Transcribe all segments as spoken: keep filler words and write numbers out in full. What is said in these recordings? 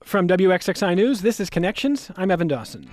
From W X X I News, this is Connections. I'm Evan Dawson.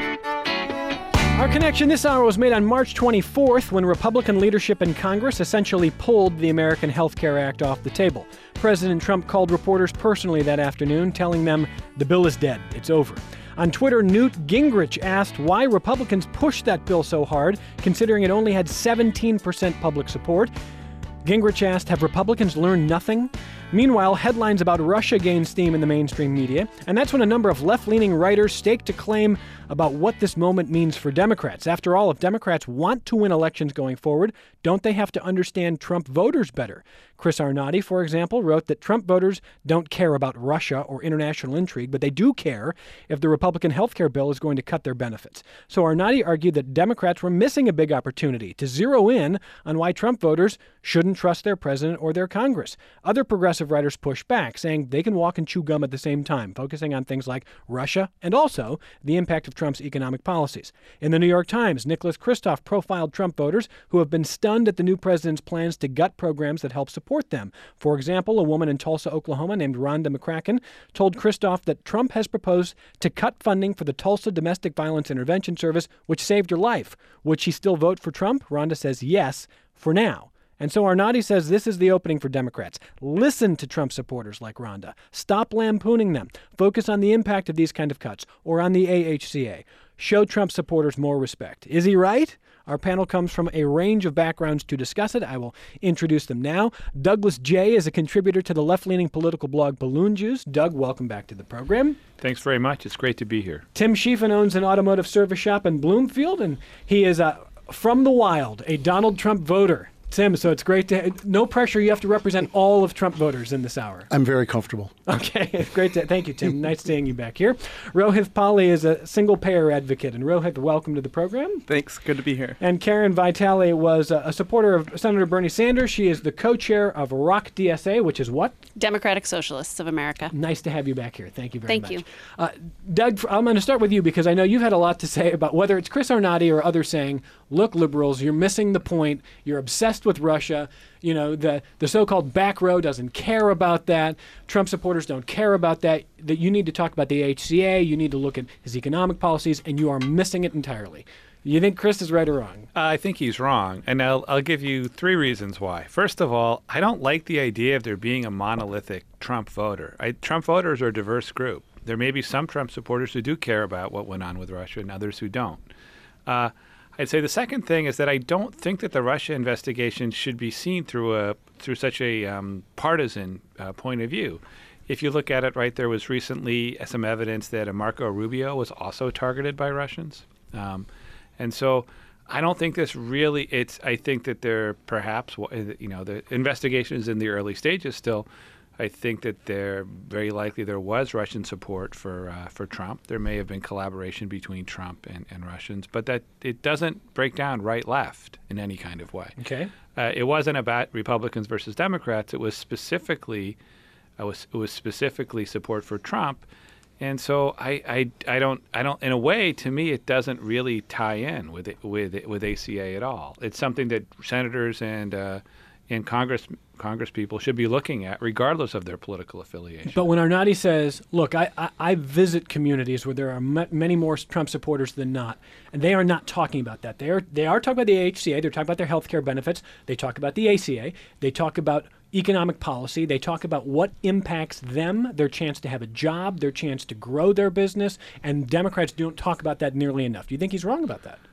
Our connection this hour was made on March twenty-fourth when Republican leadership in Congress essentially pulled the American Health Care Act off the table. President Trump called reporters personally that afternoon, telling them the bill is dead. It's over. On Twitter, Newt Gingrich asked why Republicans pushed that bill so hard, considering it only had seventeen percent public support. Gingrich asked, have Republicans learned nothing? Meanwhile, headlines about Russia gained steam in the mainstream media, and that's when a number of left-leaning writers staked a claim about what this moment means for Democrats. After all, if Democrats want to win elections going forward, don't they have to understand Trump voters better? Chris Arnade, for example, wrote that Trump voters don't care about Russia or international intrigue, but they do care if the Republican health care bill is going to cut their benefits. So Arnade argued that Democrats were missing a big opportunity to zero in on why Trump voters shouldn't trust their president or their Congress. Other progressive writers pushed back, saying they can walk and chew gum at the same time, focusing on things like Russia and also the impact of Trump's economic policies. In the New York Times, Nicholas Kristof profiled Trump voters who have been stunned at the new president's plans to gut programs that help support them. For example, a woman in Tulsa, Oklahoma named Rhonda McCracken told Kristof that Trump has proposed to cut funding for the Tulsa Domestic Violence Intervention Service, which saved her life. Would she still vote for Trump? Rhonda says yes, for now. And so Arnade says this is the opening for Democrats. Listen to Trump supporters like Rhonda. Stop lampooning them. Focus on the impact of these kind of cuts or on the A H C A. Show Trump supporters more respect. Is he right? Our panel comes from a range of backgrounds to discuss it. I will introduce them now. Douglas Jay is a contributor to the left-leaning political blog Balloon Juice. Doug, welcome back to the program. Thanks very much. It's great to be here. Tim Schiefen owns an automotive service shop in Bloomfield, and he is uh, from the wild, a Donald Trump voter. Tim, so it's great to – no pressure. You have to represent all of Trump voters in this hour. I'm very comfortable. Okay. It's great to – thank you, Tim. Nice seeing you back here. Rohith Pali is a single-payer advocate. And Rohith, welcome to the program. Thanks. Good to be here. And Karen Vitale was a, a supporter of Senator Bernie Sanders. She is the co-chair of ROC D S A, which is what? Democratic Socialists of America. Nice to have you back here. Thank you very Thank much. you. Uh, Doug, I'm going to start with you because I know you've had a lot to say about whether it's Chris Arnade or others saying, look, liberals, you're missing the point. You're obsessed with Russia. You know, the, the so-called back row doesn't care about that. Trump supporters don't care about that. That you need to talk about the A H C A. You need to look at his economic policies, and you are missing it entirely. You think Chris is right or wrong? Uh, I think he's wrong, and I'll, I'll give you three reasons why. First of all, I don't like the idea of there being a monolithic Trump voter. I, Trump voters are a diverse group. There may be some Trump supporters who do care about what went on with Russia and others who don't. Uh, I'd say the second thing is that I don't think that the Russia investigation should be seen through a through such a um, partisan uh, point of view. If you look at it, right, there was recently some evidence that a Marco Rubio was also targeted by Russians. Um, and so I don't think this really, it's, I think that there perhaps, you know, the investigation is in the early stages still. I think that there very likely there was Russian support for uh, for Trump. There may have been collaboration between Trump and, and Russians, but that it doesn't break down right-left in any kind of way. Okay. Uh, it wasn't about Republicans versus Democrats. It was specifically, uh, was it was specifically support for Trump, and so I, I I don't I don't in a way to me it doesn't really tie in with it, with it, with A C A at all. It's something that senators and uh, and Congress. Congress people should be looking at, regardless of their political affiliation. But when Arnade says, look, I, I, I visit communities where there are m- many more Trump supporters than not, and they are not talking about that. They are, they are talking about the A H C A. They're talking about their health care benefits. They talk about the A C A. They talk about economic policy. They talk about what impacts them, their chance to have a job, their chance to grow their business, and Democrats don't talk about that nearly enough. Do you think he's wrong about that?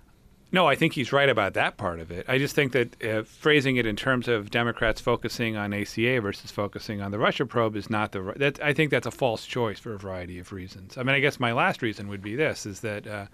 No, I think he's right about that part of it. I just think that uh, phrasing it in terms of Democrats focusing on A C A versus focusing on the Russia probe is not the right. That, I think that's a false choice for a variety of reasons. I mean, I guess my last reason would be this, is that uh,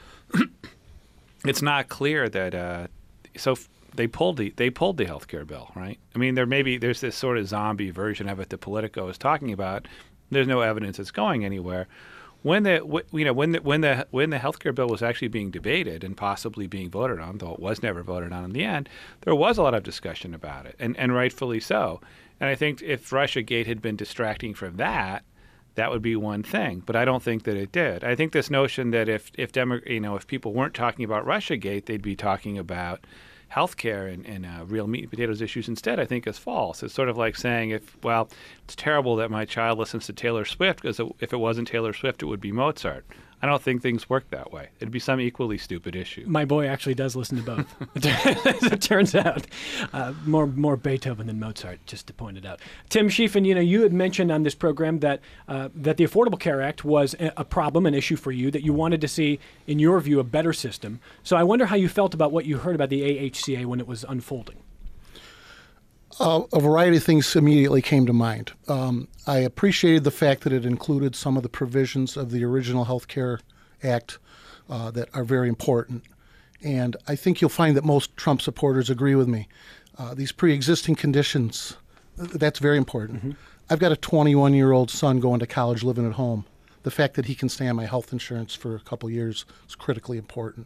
it's not clear that uh, so f- they pulled the they pulled the health care bill, right? I mean, there maybe there's this sort of zombie version of it that Politico is talking about. There's no evidence it's going anywhere. When the w- you know when the when the when the healthcare bill was actually being debated and possibly being voted on, though it was never voted on in the end, there was a lot of discussion about it, and, and rightfully so. And I think if Russiagate had been distracting from that, that would be one thing. But I don't think that it did. I think this notion that if if Demo- you know if people weren't talking about Russiagate, they'd be talking about health care and, and uh, real meat and potatoes issues instead, I think is false. It's sort of like saying, if well, it's terrible that my child listens to Taylor Swift because if it wasn't Taylor Swift, it would be Mozart. I don't think things work that way. It'd be some equally stupid issue. My boy actually does listen to both. As it turns out, uh, more more Beethoven than Mozart, just to point it out. Tim Schiefen, you know, you had mentioned on this program that uh, that the Affordable Care Act was a, a problem, an issue for you, that you wanted to see, in your view, a better system. So I wonder how you felt about what you heard about the A H C A when it was unfolding. Uh, a variety of things immediately came to mind. Um, I appreciated the fact that it included some of the provisions of the original Health Care Act uh, that are very important. And I think you'll find that most Trump supporters agree with me. Uh, these pre-existing conditions, that's very important. Mm-hmm. I've got a twenty-one-year-old son going to college living at home. The fact that he can stay on my health insurance for a couple years is critically important.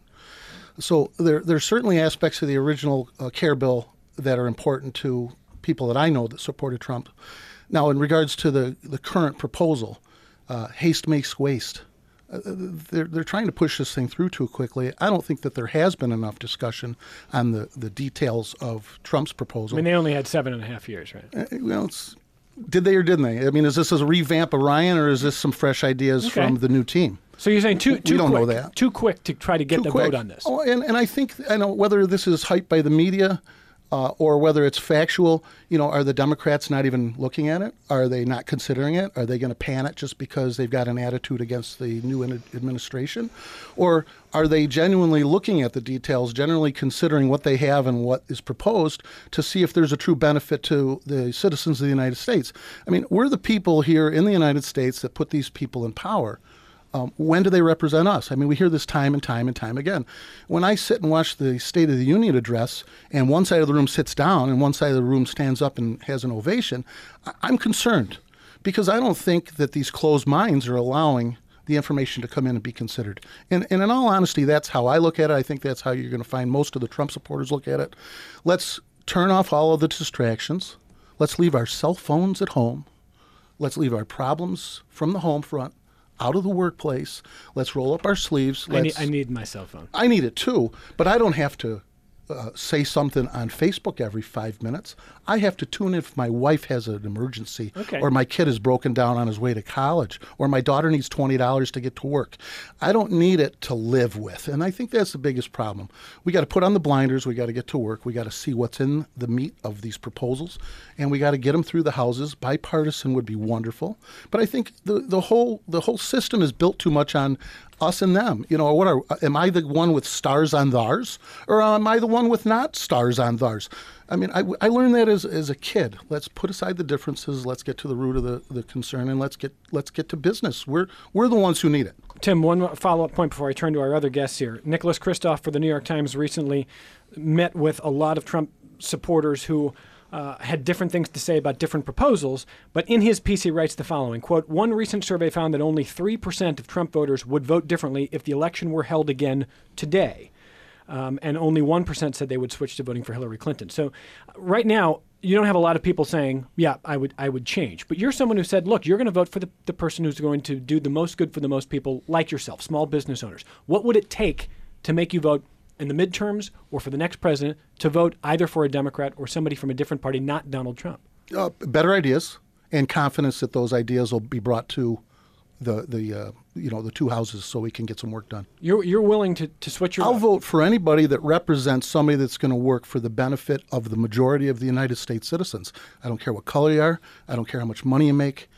So there, there are certainly aspects of the original uh, care bill that are important to people that I know that supported Trump. Now, in regards to the, the current proposal, uh, haste makes waste. Uh, they're, they're trying to push this thing through too quickly. I don't think that there has been enough discussion on the, the details of Trump's proposal. I mean, they only had seven and a half years, right? Uh, well, it's, did they or didn't they? I mean, is this a revamp of Ryan, or is this some fresh ideas okay. from the new team? So you're saying too, too we don't quick, know that. too quick to try to get too the quick. vote on this. Oh, and, and I think, I know whether this is hyped by the media uh, or whether it's factual, you know, are the Democrats not even looking at it? Are they not considering it? Are they going to pan it just because they've got an attitude against the new administration? Or are they genuinely looking at the details, generally considering what they have and what is proposed to see if there's a true benefit to the citizens of the United States? I mean, we're the people here in the United States that put these people in power. Um, when do they represent us? I mean, we hear this time and time and time again. When I sit and watch the State of the Union address and one side of the room sits down and one side of the room stands up and has an ovation, I- I'm concerned because I don't think that these closed minds are allowing the information to come in and be considered. And, and in all honesty, that's how I look at it. I think that's how you're going to find most of the Trump supporters look at it. Let's turn off all of the distractions. Let's leave our cell phones at home. Let's leave our problems from the home front out of the workplace. Let's roll up our sleeves. I need, Let's, I need my cell phone. I need it too, but I don't have to uh, say something on Facebook every five minutes. I have to tune in if my wife has an emergency, okay. or my kid is broken down on his way to college, or my daughter needs twenty dollars to get to work. I don't need it to live with, and I think that's the biggest problem. We got to put on the blinders. We got to get to work. We got to see what's in the meat of these proposals, and we got to get them through the houses. Bipartisan would be wonderful, but I think the the whole the whole system is built too much on us and them. You know, what are am I the one with stars on theirs, or am I the one with not stars on theirs? I mean, I, I learned that as as a kid. Let's put aside the differences. Let's get to the root of the, the concern, and let's get let's get to business. We're we're the ones who need it. Tim, one follow-up point before I turn to our other guests here. Nicholas Kristof for the New York Times recently met with a lot of Trump supporters who uh, had different things to say about different proposals, but in his piece he writes the following, quote, one recent survey found that only three percent of Trump voters would vote differently if the election were held again today. Um, and only one percent said they would switch to voting for Hillary Clinton. So right now, you don't have a lot of people saying, yeah, I would I would change. But you're someone who said, look, you're going to vote for the, the person who's going to do the most good for the most people like yourself, small business owners. What would it take to make you vote in the midterms or for the next president to vote either for a Democrat or somebody from a different party, not Donald Trump? Uh, better ideas and confidence that those ideas will be brought to the the uh, you know the two houses so we can get some work done. You're you're willing to, to switch your I'll vote for anybody that represents somebody that's going to work for the benefit of the majority of the United States citizens. I don't care what color you are. I don't care how much money you make.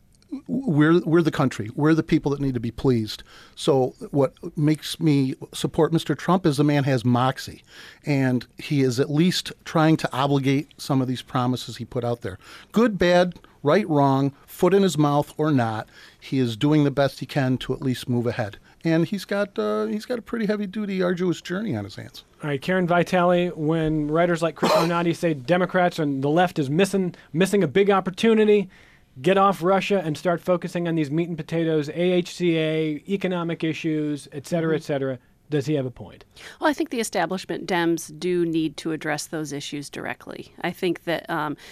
We're we're the country. We're the people that need to be pleased. So what makes me support Mister Trump is the man has moxie, and he is at least trying to obligate some of these promises he put out there. Good, bad, right, wrong, foot in his mouth or not, he is doing the best he can to at least move ahead. And he's got uh, he's got a pretty heavy-duty, arduous journey on his hands. All right, Karen Vitale, when writers like Chris Donati say Democrats and the left is missing missing a big opportunity, get off Russia and start focusing on these meat and potatoes, A H C A, economic issues, et cetera, mm-hmm. et cetera. Does he have a point? Well, I think the establishment Dems do need to address those issues directly. I think that um,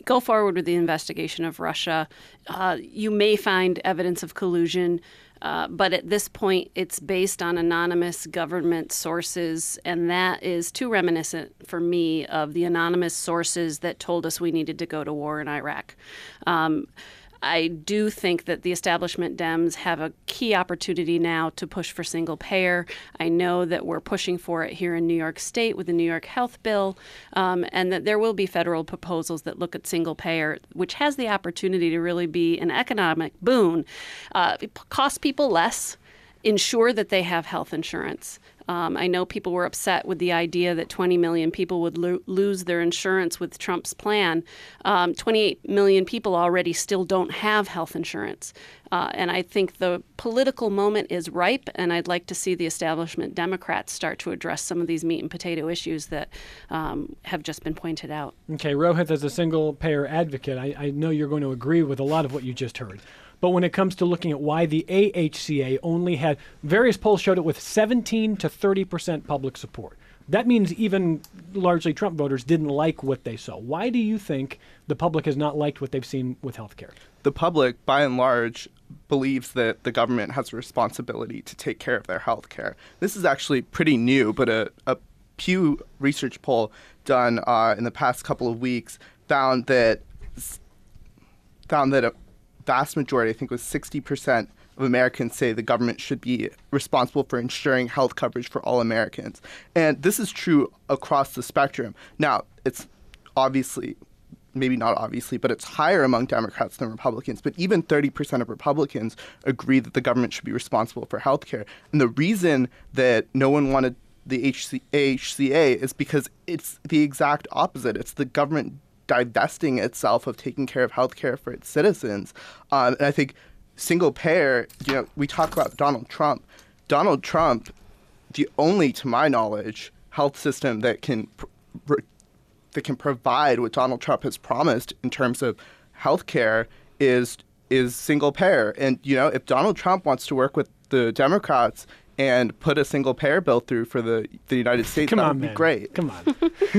go forward with the investigation of Russia. Uh, you may find evidence of collusion. Uh, but at this point, it's based on anonymous government sources, and that is too reminiscent for me of the anonymous sources that told us we needed to go to war in Iraq. Um, I do think that the establishment Dems have a key opportunity now to push for single payer. I know that we're pushing for it here in New York State with the New York Health Bill, um, and that there will be federal proposals that look at single payer, which has the opportunity to really be an economic boon. Uh, it costs people less, ensure that they have health insurance. Um, I know people were upset with the idea that twenty million people would lo- lose their insurance with Trump's plan. Um, twenty-eight million people already still don't have health insurance. Uh, and I think the political moment is ripe, and I'd like to see the establishment Democrats start to address some of these meat and potato issues that um, have just been pointed out. Okay, Rohit, as a single-payer advocate, I, I know you're going to agree with a lot of what you just heard. But when it comes to looking at why the A H C A only had, various polls showed it with seventeen to thirty percent public support. That means even largely Trump voters didn't like what they saw. Why do you think the public has not liked what they've seen with health care? The public, by and large, believes that the government has a responsibility to take care of their health care. This is actually pretty new, but a, a Pew Research poll done uh, in the past couple of weeks found that found that a vast majority, I think it was sixty percent of Americans, say the government should be responsible for ensuring health coverage for all Americans. And this is true across the spectrum. Now, it's obviously, maybe not obviously, but it's higher among Democrats than Republicans. But even thirty percent of Republicans agree that the government should be responsible for health care. And the reason that no one wanted the A H C A is because it's the exact opposite. It's the government divesting itself of taking care of health care for its citizens. Um, and I think single payer, you know, we talk about Donald Trump. Donald Trump, the only, to my knowledge, health system that can pr- that can provide what Donald Trump has promised in terms of health care is is single payer. And, you know, if Donald Trump wants to work with the Democrats and put a single payer bill through for the, the United States, Come that on, would be man. great. Come on.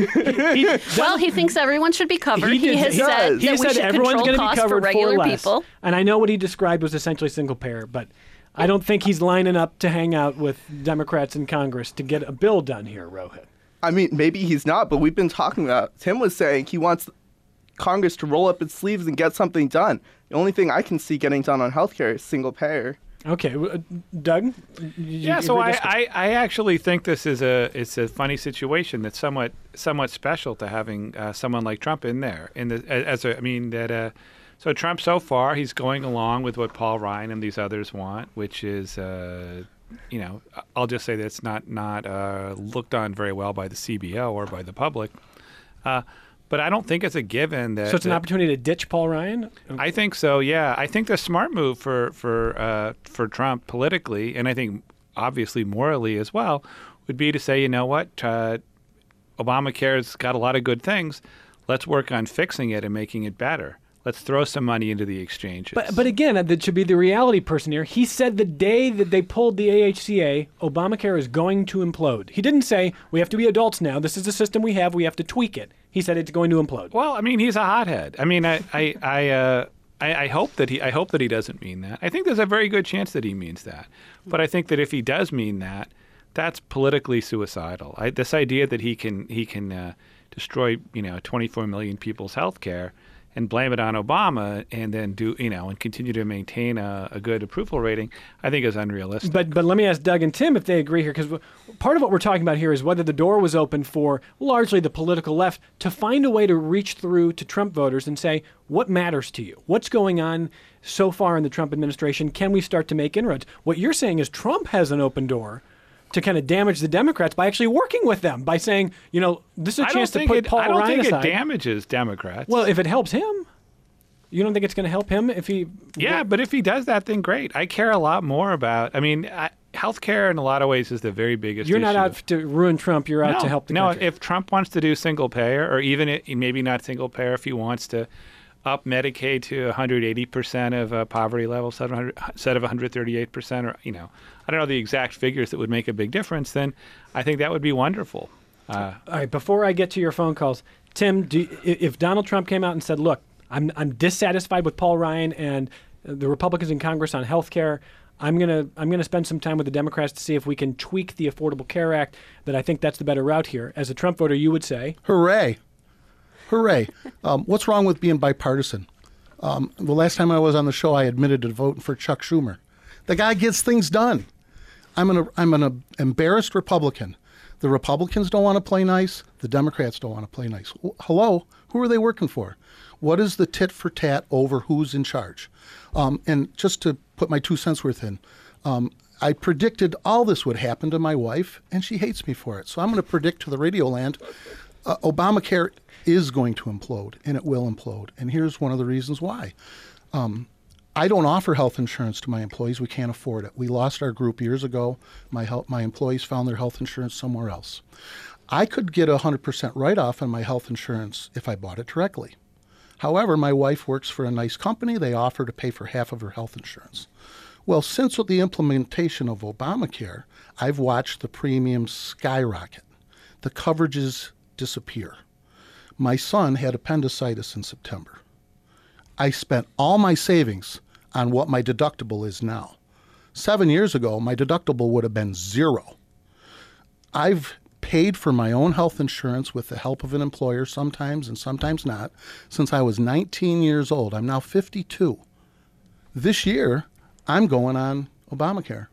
Well, he thinks everyone should be covered. He He, did- has he said does. that He we said should everyone's control going to be costs for covered regular for less. people. And I know what he described was essentially single payer, but I don't think he's lining up to hang out with Democrats in Congress to get a bill done here, Rohit. I mean, maybe he's not, but we've been talking about, Tim was saying he wants Congress to roll up its sleeves and get something done. The only thing I can see getting done on healthcare is single payer. Okay, uh, Doug? Did you Yeah, so agree I, this? I, I actually think this is a it's a funny situation that's somewhat somewhat special to having uh, someone like Trump in there. In the as a, I mean that uh, so Trump so far he's going along with what Paul Ryan and these others want, which is uh, you know I'll just say that it's not not uh, looked on very well by the C B O or by the public. Uh, But I don't think it's a given that. So it's an that- opportunity to ditch Paul Ryan? I think so. Yeah, I think the smart move for for uh, for Trump politically, and I think obviously morally as well, would be to say, you know what, uh, Obamacare's got a lot of good things. Let's work on fixing it and making it better. Let's throw some money into the exchanges. But, but again, that should be the reality person here. He said the day that they pulled the A H C A, Obamacare is going to implode. He didn't say, we have to be adults now. This is the system we have. We have to tweak it. He said it's going to implode. Well, I mean, he's a hothead. I mean, I, I, I, uh, I, I hope that he, I hope that he doesn't mean that. I think there's a very good chance that he means that. But I think that if he does mean that, that's politically suicidal. I, this idea that he can, he can uh, destroy, you know, twenty-four million people's health care and blame it on Obama and then do, you know, and continue to maintain a, a good approval rating, I think is unrealistic. But but let me ask Doug and Tim if they agree here, because part of what we're talking about here is whether the door was open for largely the political left to find a way to reach through to Trump voters and say, what matters to you? What's going on so far in the Trump administration? Can we start to make inroads? What you're saying is Trump has an open door to kind of damage the Democrats by actually working with them, by saying, you know, this is a I don't chance to think put it, Paul I don't Ryan think aside. it damages Democrats. Well, if it helps him, you don't think it's going to help him if he... yeah, but if he does that, then great. I care a lot more about, I mean, I, healthcare in a lot of ways is the very biggest You're issue. not out to ruin Trump. You're out no, to help the no, country. if Trump wants to do single payer, or even it, maybe not single payer, if he wants to up Medicaid to one hundred eighty percent of uh, poverty level instead of one hundred thirty-eight percent, or, you know, I don't know the exact figures that would make a big difference, then I think that would be wonderful. Uh, All right, before I get to your phone calls, Tim, do you, if Donald Trump came out and said, look, I'm, I'm dissatisfied with Paul Ryan and the Republicans in Congress on health care, I'm gonna I'm gonna spend some time with the Democrats to see if we can tweak the Affordable Care Act, that I think that's the better route here. As a Trump voter, you would say, hooray. Hooray. Um, what's wrong with being bipartisan? Um, the last time I was on the show, I admitted to voting for Chuck Schumer. The guy gets things done. I'm an, I'm an embarrassed Republican. The Republicans don't want to play nice. The Democrats don't want to play nice. Hello? Who are they working for? What is the tit for tat over who's in charge? Um, and just to put my two cents worth in, um, I predicted all this would happen to my wife, and she hates me for it. So I'm going to predict to the radio land, uh, Obamacare is going to implode, and it will implode. And here's one of the reasons why. Um, I don't offer health insurance to my employees. We can't afford it. We lost our group years ago. My health, my employees found their health insurance somewhere else. I could get a one hundred percent write-off on my health insurance if I bought it directly. However, my wife works for a nice company. They offer to pay for half of her health insurance. Well, since the implementation of Obamacare, I've watched the premiums skyrocket. The coverages disappear. My son had appendicitis in September. I spent all my savings on what my deductible is now. Seven years ago, my deductible would have been zero. I've paid for my own health insurance with the help of an employer sometimes and sometimes not since I was nineteen years old. I'm now fifty-two. This year, I'm going on Obamacare.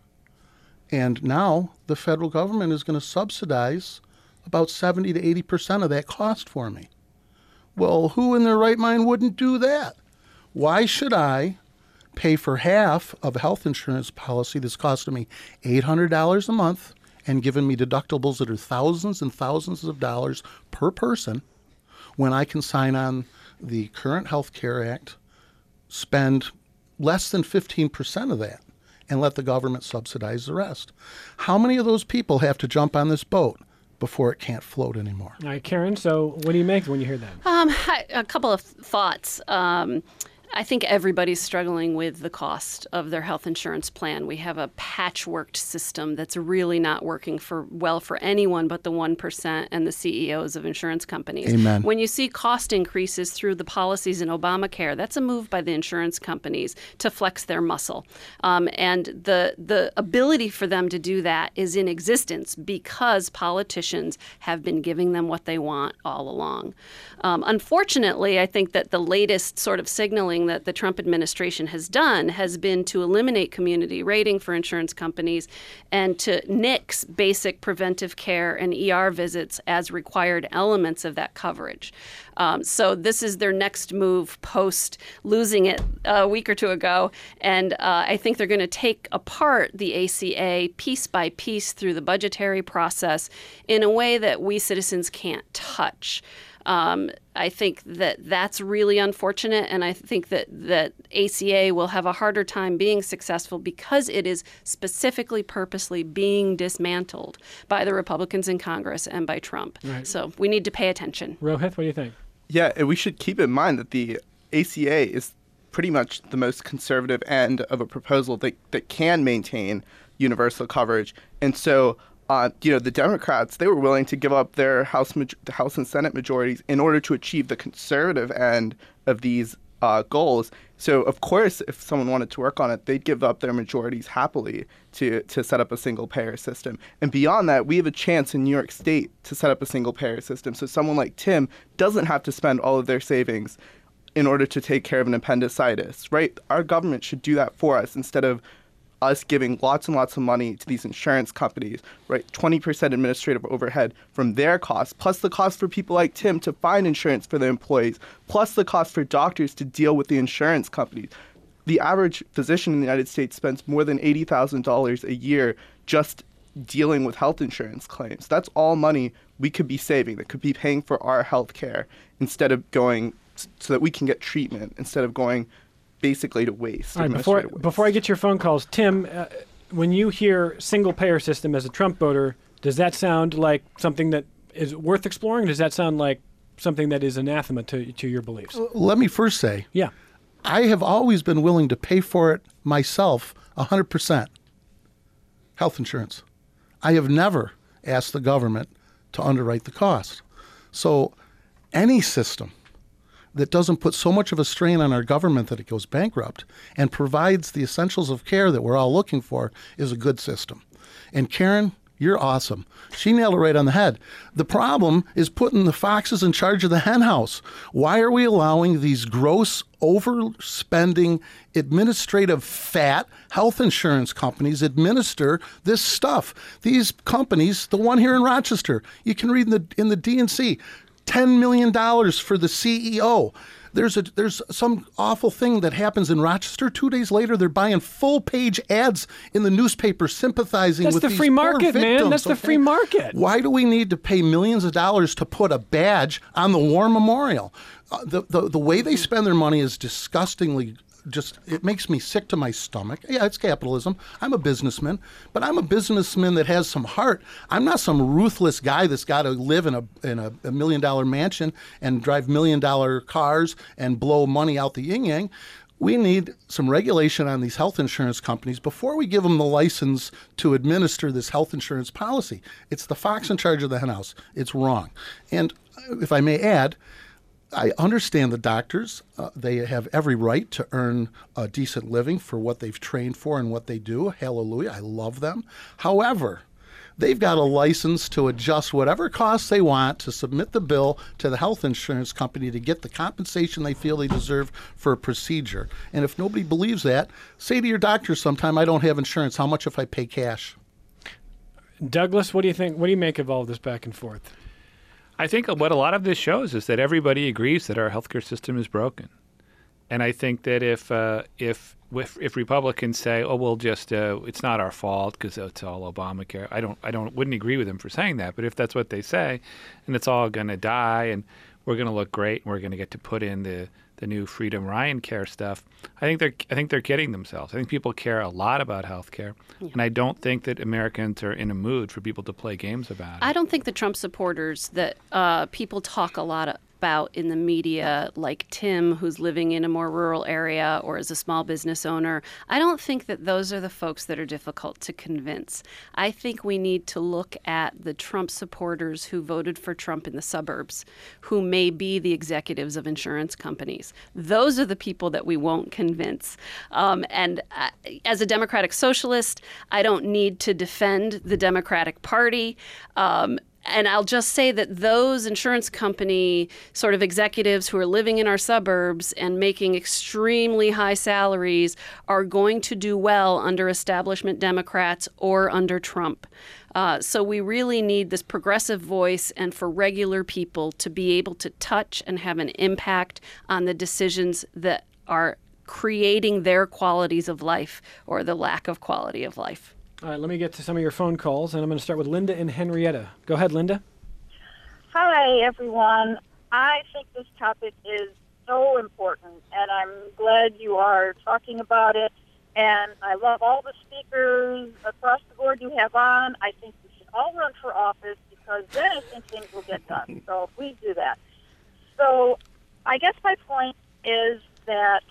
And now the federal government is going to subsidize about seventy to eighty percent of that cost for me. Well, who in their right mind wouldn't do that? Why should I pay for half of a health insurance policy that's costing me eight hundred dollars a month and giving me deductibles that are thousands and thousands of dollars per person when I can sign on the current Health Care Act, spend less than fifteen percent of that, and let the government subsidize the rest? How many of those people have to jump on this boat before it can't float anymore? All right, Karen, so what do you make when you hear that? Um, a couple of thoughts. Um, I think everybody's struggling with the cost of their health insurance plan. We have a patchworked system that's really not working for well for anyone but the one percent and the C E Os of insurance companies. Amen. When you see cost increases through the policies in Obamacare, that's a move by the insurance companies to flex their muscle. Um, and the, the ability for them to do that is in existence because politicians have been giving them what they want all along. Um, unfortunately, I think that the latest sort of signaling that the Trump administration has done has been to eliminate community rating for insurance companies and to nix basic preventive care and E R visits as required elements of that coverage. Um, so this is their next move post losing it a week or two ago. And uh, I think they're going to take apart the A C A piece by piece through the budgetary process in a way that we citizens can't touch. Um, I think that that's really unfortunate, and I think that, that A C A will have a harder time being successful because it is specifically, purposely being dismantled by the Republicans in Congress and by Trump. Right. So we need to pay attention. Rohit, what do you think? Yeah, and we should keep in mind that the A C A is pretty much the most conservative end of a proposal that, that can maintain universal coverage. And so Uh, you know, the Democrats, they were willing to give up their House, the House and Senate majorities in order to achieve the conservative end of these uh, goals. So, of course, if someone wanted to work on it, they'd give up their majorities happily to, to set up a single-payer system. And beyond that, we have a chance in New York State to set up a single-payer system. So someone like Tim doesn't have to spend all of their savings in order to take care of an appendicitis, right? Our government should do that for us instead of us giving lots and lots of money to these insurance companies, right? twenty percent administrative overhead from their costs, plus the cost for people like Tim to find insurance for their employees, plus the cost for doctors to deal with the insurance companies. The average physician in the United States spends more than eighty thousand dollars a year just dealing with health insurance claims. That's all money we could be saving that could be paying for our health care instead of going so that we can get treatment instead of going basically to waste. All right, before, waste. before I get your phone calls, Tim, uh, when you hear single-payer system as a Trump voter, does that sound like something that is worth exploring? Does that sound like something that is anathema to, to your beliefs? Let me first say, yeah, I have always been willing to pay for it myself one hundred percent. Health insurance. I have never asked the government to underwrite the cost. So Any system that doesn't put so much of a strain on our government that it goes bankrupt and provides the essentials of care that we're all looking for is a good system. And Karen, you're awesome. She nailed it right on the head. The problem is putting the foxes in charge of the hen house. Why are we allowing these gross, overspending, administrative fat health insurance companies administer this stuff? These companies, the one here in Rochester, you can read in the in the D N C, ten million dollars for the C E O. There's a there's some awful thing that happens in Rochester. Two days later, they're buying full-page ads in the newspaper sympathizing That's with the these free poor market, man. victims, That's the okay? free market. Why do we need to pay millions of dollars to put a badge on the War Memorial? Uh, the, the the way they spend their money is disgustingly. Just it makes me sick to my stomach. Yeah, it's capitalism. I'm a businessman, but I'm a businessman that has some heart. I'm not some ruthless guy that's got to live in a in a, a million dollar mansion and drive million dollar cars and blow money out the yin yang. We need some regulation on these health insurance companies before we give them the license to administer this health insurance policy. It's the fox in charge of the hen house. It's wrong. And if I may add, I understand the doctors. Uh, they have every right to earn a decent living for what they've trained for and what they do. Hallelujah. I love them. However, they've got a license to adjust whatever costs they want to submit the bill to the health insurance company to get the compensation they feel they deserve for a procedure. And if nobody believes that, say to your doctor sometime, I don't have insurance. How much if I pay cash? Douglas, what do you think? What do you make of all this back and forth? I think what a lot of this shows is that everybody agrees that our healthcare system is broken. And I think that if uh, if, if if Republicans say, "Oh, we'll just uh, it's not our fault because it's all Obamacare," I don't I don't wouldn't agree with them for saying that. But if that's what they say, and it's all going to die, and we're going to look great, and we're going to get to put in the the new Freedom Ryan Care stuff, I think they're I think they're kidding themselves. I think people care a lot about healthcare, yeah. and I don't think that Americans are in a mood for people to play games about it. I don't think the Trump supporters that uh, people talk a lot about in the media, like Tim, who's living in a more rural area or is a small business owner, I don't think that those are the folks that are difficult to convince. I think we need to look at the Trump supporters who voted for Trump in the suburbs, who may be the executives of insurance companies. Those are the people that we won't convince. Um, and uh, as a Democratic socialist, I don't need to defend the Democratic Party. Um, And I'll just say that those insurance company sort of executives who are living in our suburbs and making extremely high salaries are going to do well under establishment Democrats or under Trump. Uh, so we really need this progressive voice and for regular people to be able to touch and have an impact on the decisions that are creating their qualities of life or the lack of quality of life. All right, let me get to some of your phone calls, and I'm going to start with Linda and Henrietta. Go ahead, Linda. Hi, everyone. I think this topic is so important, and I'm glad you are talking about it. And I love all the speakers across the board you have on. I think we should all run for office because then I think things will get done. So please do that. So I guess my point is that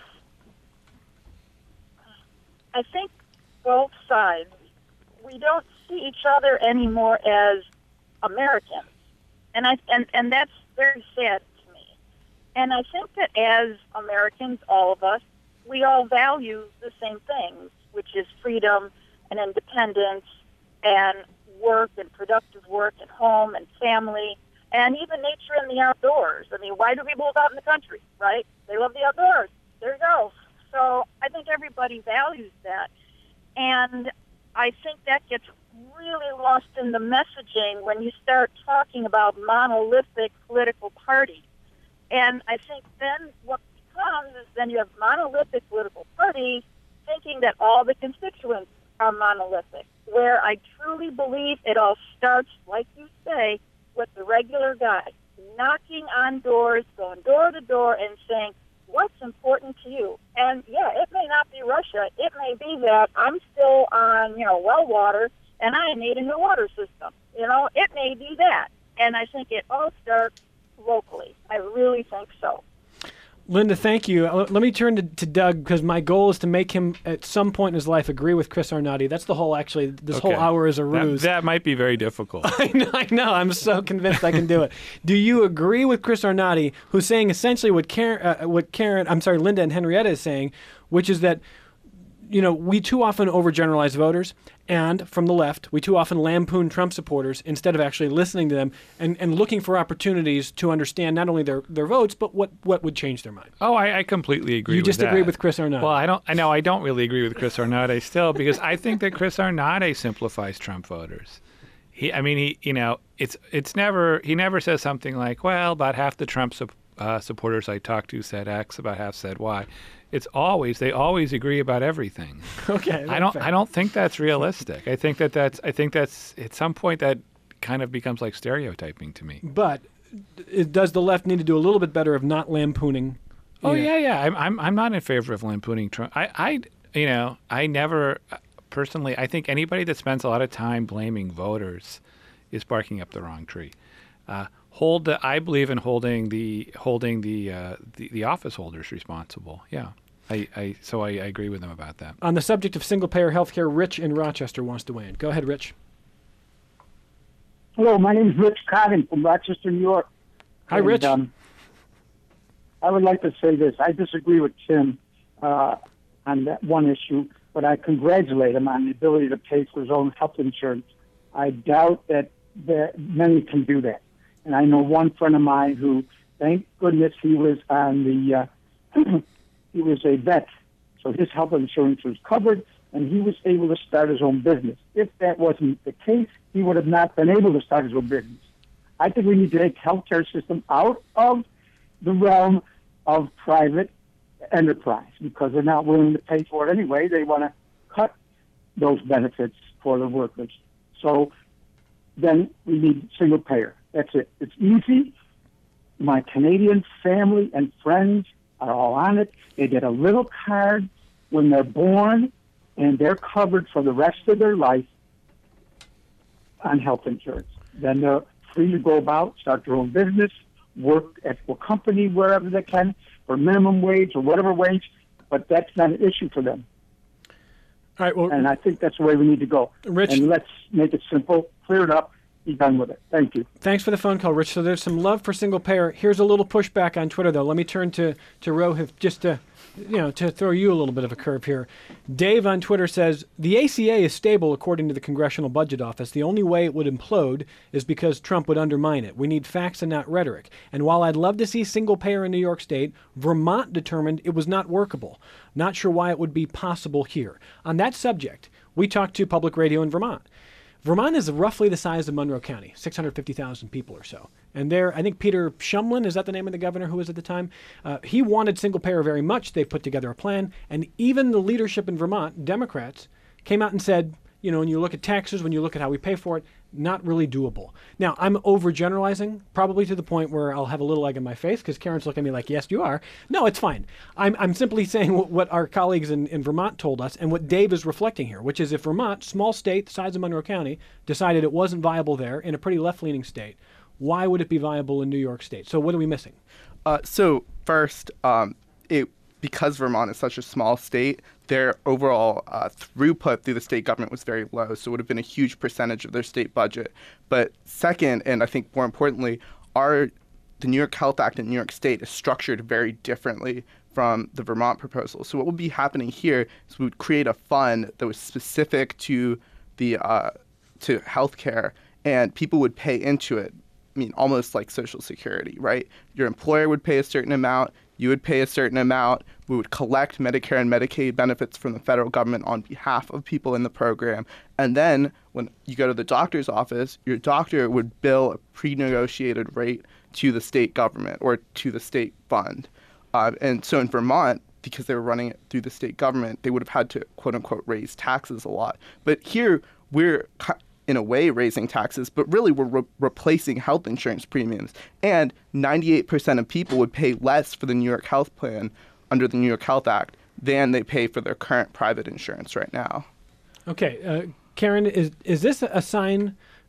I think both sides, we don't see each other anymore as Americans. And I and, and that's very sad to me. And I think that as Americans, all of us, we all value the same things, which is freedom and independence and work and productive work and home and family and even nature and the outdoors. I mean, why do people live out in the country, right? They love the outdoors. There you go. So I think everybody values that. And I think that gets really lost in the messaging when you start talking about monolithic political parties. And I think then what becomes is then you have monolithic political parties thinking that all the constituents are monolithic, where I truly believe it all starts, like you say, with the regular guy knocking on doors, going door to door and saying, what's important to you? And yeah, it may not be Russia. It may be that I'm still on, you know, well water and I need a new water system. You know, it may be that. And I think it all starts locally. I really think so. Linda, thank you. Uh, Let me turn to, to Doug, because my goal is to make him at some point in his life agree with Chris Arnade. That's the whole, actually, this Okay. whole hour is a That, ruse. that might be very difficult. I know, I know. I'm so convinced I can do it. Do you agree with Chris Arnade, who's saying essentially what Karen, uh, what Karen, I'm sorry, Linda and Henrietta is saying, which is that, you know, we too often overgeneralize voters, and from the left, we too often lampoon Trump supporters instead of actually listening to them and, and looking for opportunities to understand not only their, their votes, but what, what would change their mind. Oh, I, I completely agree You with just that. agree with Chris Arnade. Well, I don't. I know I don't really agree with Chris Arnade still, because I think that Chris Arnade simplifies Trump voters. He, I mean, he, you know, it's it's never he never says something like, well, about half the Trump sup- uh, supporters I talked to said X, about half said Y. It's always they always agree about everything. Okay, I don't. fair. I don't think that's realistic. I think that that's. I think that's at some point that kind of becomes like stereotyping to me. But it, does the left need to do a little bit better of not lampooning? Oh you know, yeah, yeah. I'm I'm I'm not in favor of lampooning Trump. I I you know I never personally. I think anybody that spends a lot of time blaming voters is barking up the wrong tree. Uh, hold the. I believe in holding the holding the uh, the, the office holders responsible. Yeah. I, I so I, I agree with them about that. On the subject of single-payer health care, Rich in Rochester wants to weigh in. Go ahead, Rich. Hello, my name is Rich Cotton from Rochester, New York. Hi, And, Rich. Um, I would like to say this. I disagree with Tim uh, on that one issue, but I congratulate him on the ability to pay for his own health insurance. I doubt that there, many can do that. And I know one friend of mine who, thank goodness, he was on the uh, he was a vet, so his health insurance was covered, and he was able to start his own business. If that wasn't the case, he would have not been able to start his own business. I think we need to take healthcare system out of the realm of private enterprise because they're not willing to pay for it anyway. They want to cut those benefits for the workers. So then we need single payer. That's it. It's easy. My Canadian family and friends are all on it. They get a little card when they're born, and they're covered for the rest of their life on health insurance. Then they're free to go about, start their own business, work at a company wherever they can for minimum wage or whatever wage, but that's not an issue for them. All right, well, And I think that's the way we need to go. Rich- And let's make it simple, clear it up, be done with it. Thank you. thanks for the phone call, Rich. So there's some love for single payer. Here's a little pushback on Twitter, though. Let me turn to, to Rohit just to, you know, to throw you a little bit of a curve here. Dave on Twitter says, the A C A is stable according to the Congressional Budget Office. The only way it would implode is because Trump would undermine it. We need facts and not rhetoric. And while I'd love to see single payer in New York State, Vermont determined it was not workable. Not sure why it would be possible here. On that subject, we talked to public radio in Vermont. Vermont is roughly the size of Monroe County, six hundred fifty thousand people or so. And there, I think Peter Shumlin, is that the name of the governor who was at the time? Uh, he wanted single payer very much. They put together a plan. And even the leadership in Vermont, Democrats, came out and said, you know, when you look at taxes, when you look at how we pay for it, not really doable. Now, I'm overgeneralizing, probably to the point where I'll have a little egg in my face because Karen's looking at me like, yes, you are. No, it's fine. I'm, I'm simply saying what, what our colleagues in, in Vermont told us and what Dave is reflecting here, which is if Vermont, small state, the size of Monroe County, decided it wasn't viable there in a pretty left-leaning state, why would it be viable in New York State? So what are we missing? Uh, so first, um, it because Vermont is such a small state, their overall uh, throughput through the state government was very low, so it would have been a huge percentage of their state budget. But second, and I think more importantly, our the New York Health Act in New York State is structured very differently from the Vermont proposal. So what would be happening here is we would create a fund that was specific to the uh, to healthcare, and people would pay into it. I mean, almost like Social Security, right? Your employer would pay a certain amount, you would pay a certain amount, we would collect Medicare and Medicaid benefits from the federal government on behalf of people in the program. And then when you go to the doctor's office, your doctor would bill a pre-negotiated rate to the state government or to the state fund. Uh, and so in Vermont, because they were running it through the state government, they would have had to, quote unquote, raise taxes a lot. But here, we're in a way raising taxes, but really we're re- replacing health insurance premiums. And ninety-eight percent of people would pay less for the New York Health Plan under the New York Health Act than they pay for their current private insurance right now. Okay, uh, Karen, is is this a sign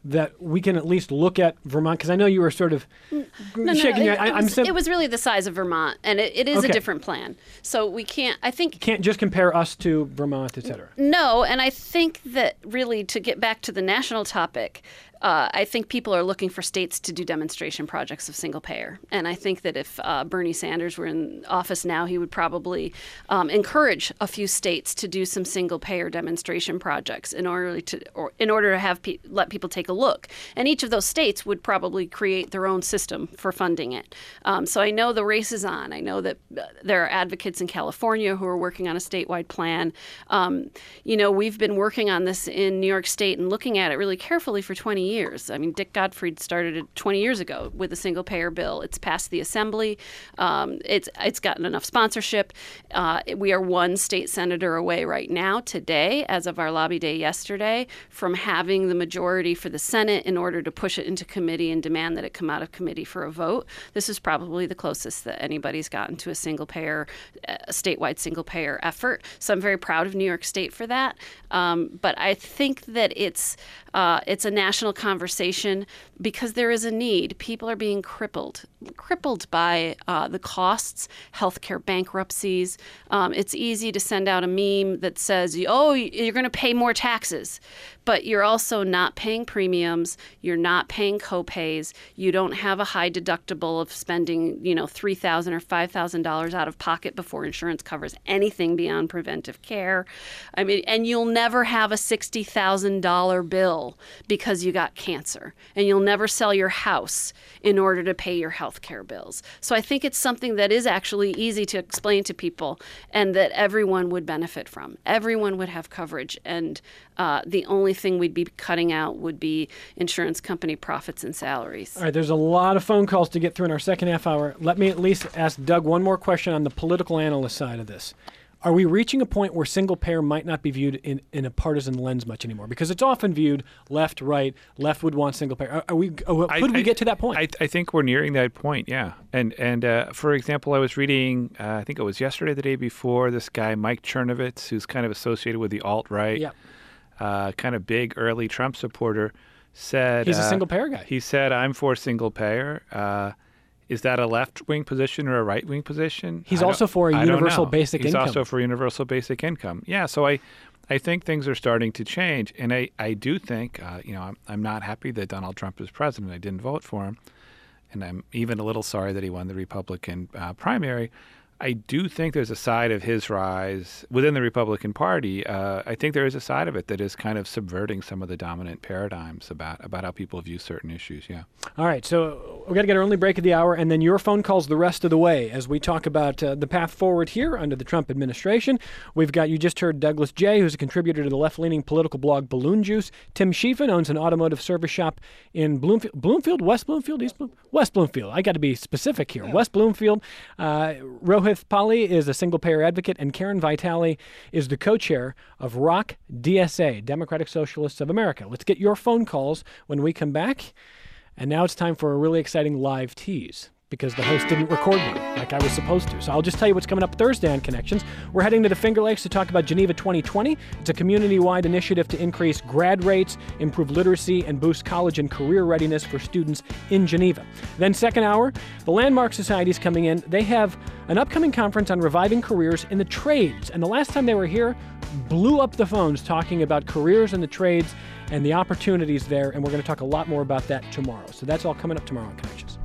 that we can at least look at Vermont? Because I know you were sort of no, no, shaking no, your it, I, it, I'm was, sim- it was really the size of Vermont, and it, it is Okay. a different plan. So we can't, I think... Can't just compare us to Vermont, et cetera. No, and I think that really to get back to the national topic, uh, I think people are looking for states to do demonstration projects of single payer. And I think that if uh, Bernie Sanders were in office now, he would probably um, encourage a few states to do some single payer demonstration projects in order to or in order to have pe- let people take a look. And each of those states would probably create their own system for funding it. Um, so I know the race is on. I know that uh, there are advocates in California who are working on a statewide plan. Um, you know, we've been working on this in New York State and looking at it really carefully for twenty years. I mean, Dick Gottfried started it twenty years ago with a single payer bill. It's passed the Assembly. Um, it's it's gotten enough sponsorship. Uh, we are one state senator away right now today, as of our lobby day yesterday, from having the majority for the Senate in order to push it into committee and demand that it come out of committee for a vote. This is probably the closest that anybody's gotten to a single payer, a statewide single payer effort. So I'm very proud of New York State for that. Um, but I think that it's uh, it's a national conversation because there is a need. People are being crippled, crippled by uh, the costs, healthcare bankruptcies. Um, it's easy to send out a meme that says, "Oh, you're going to pay more taxes," but you're also not paying premiums. You're not paying copays. You don't have a high deductible of spending, you know, three thousand dollars or five thousand dollars out of pocket before insurance covers anything beyond preventive care. I mean, and you'll never have a sixty thousand dollars bill because you got cancer, and you'll never sell your house in order to pay your health care bills. So I think it's something that is actually easy to explain to people and that everyone would benefit from. Everyone would have coverage, and uh, the only thing we'd be cutting out would be insurance company profits and salaries. All right, there's a lot of phone calls to get through in our second half hour. Let me at least ask Doug one more question on the political analyst side of this. Are we reaching a point where single payer might not be viewed in, in a partisan lens much anymore? Because it's often viewed left, right. Left would want single payer. Are, are we? Could I, we I, get to that point? I, I think we're nearing that point. Yeah. And and uh, for example, I was reading. Uh, I think it was yesterday, the day before. This guy Mike Chernovitz, who's kind of associated with the alt right, yeah. uh, kind of big early Trump supporter, said he's a uh, single payer guy. He said, "I'm for single payer." Uh, Is that a left-wing position or a right-wing position? He's also for a universal basic He's income. also for universal basic income. Yeah, so I, I think things are starting to change, and I, I do think, uh, you know, I'm, I'm not happy that Donald Trump is president. I didn't vote for him, and I'm even a little sorry that he won the Republican uh, primary. I do think there's a side of his rise within the Republican Party. Uh, I think there is a side of it that is kind of subverting some of the dominant paradigms about, about how people view certain issues, yeah. All right, so we've got to get our early break of the hour, and then your phone calls the rest of the way as we talk about uh, the path forward here under the Trump administration. We've got, you just heard Douglas J., who's a contributor to the left-leaning political blog Balloon Juice. Tim Schiefan owns an automotive service shop in Bloomfield, Bloomfield, West Bloomfield, East Bloomfield? West Bloomfield. I got to be specific here. Yeah. West Bloomfield. Uh, Rohith Pali is a single-payer advocate, and Karen Vitale is the co-chair of R O C D S A, Democratic Socialists of America. Let's get your phone calls when we come back. And now it's time for a really exciting live tease, because the host didn't record one like I was supposed to. So I'll just tell you what's coming up Thursday on Connections. We're heading to the Finger Lakes to talk about Geneva twenty twenty. It's a community-wide initiative to increase grad rates, improve literacy, and boost college and career readiness for students in Geneva. Then second hour, the Landmark Society is coming in. They have an upcoming conference on reviving careers in the trades. And the last time they were here, blew up the phones talking about careers in the trades and the opportunities there. And we're going to talk a lot more about that tomorrow. So that's all coming up tomorrow on Connections.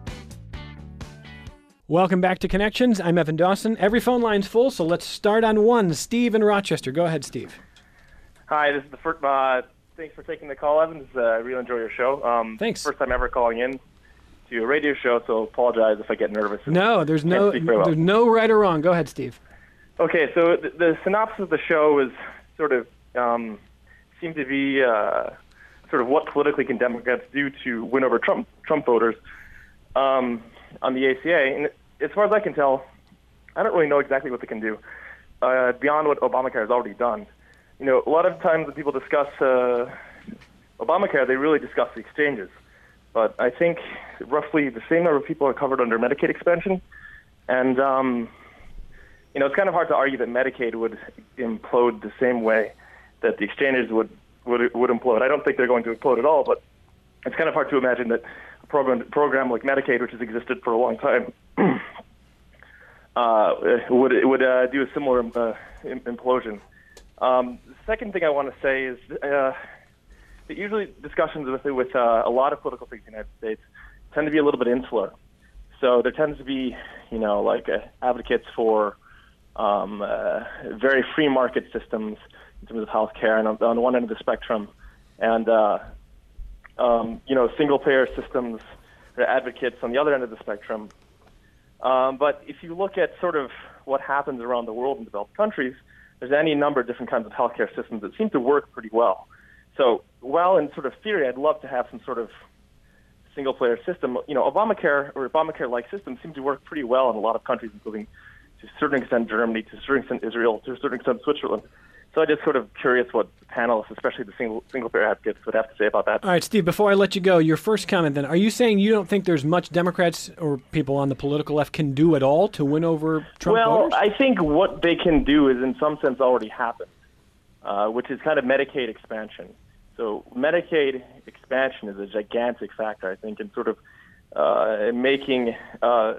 Welcome back to Connections. I'm Evan Dawson. Every phone line's full, so let's start on one. Steve in Rochester. Go ahead, Steve. Hi, this is the first. Uh, thanks for taking the call, Evan. Uh, I really enjoy your show. Um, Thanks. First time ever calling in to a radio show, so apologize if I get nervous. No, there's no well. there's no right or wrong. Go ahead, Steve. Okay, so the, the synopsis of the show is sort of um, seemed to be uh, sort of what politically can Democrats do to win over Trump Trump voters um, on the A C A. And as far as I can tell, I don't really know exactly what they can do uh, beyond what Obamacare has already done. You know, a lot of times when people discuss uh, Obamacare, they really discuss the exchanges. But I think roughly the same number of people are covered under Medicaid expansion. And, um, you know, it's kind of hard to argue that Medicaid would implode the same way that the exchanges would would would implode. I don't think they're going to implode at all, but it's kind of hard to imagine that a program program like Medicaid, which has existed for a long time, uh, would would uh, do a similar uh, implosion. Um, the second thing I want to say is uh, that usually discussions with with uh, a lot of political figures in the United States tend to be a little bit insular. So there tends to be, you know, like uh, advocates for um, uh, very free market systems in terms of healthcare, and on, on one end of the spectrum, and uh, um, you know, single-payer systems are advocates on the other end of the spectrum. Um, but if you look at sort of what happens around the world in developed countries, there's any number of different kinds of healthcare systems that seem to work pretty well. So while in sort of theory, I'd love to have some sort of single-player system, you know, Obamacare or Obamacare-like systems seem to work pretty well in a lot of countries, including to a certain extent Germany, to a certain extent Israel, to a certain extent Switzerland. So I'm just sort of curious what the panelists, especially the single, single-payer advocates, would have to say about that. All right, Steve, before I let you go, your first comment then, are you saying you don't think there's much Democrats or people on the political left can do at all to win over Trump well, voters? I think what they can do is in some sense already happened, uh, which is kind of Medicaid expansion. So Medicaid expansion is a gigantic factor, I think, in sort of uh, making uh,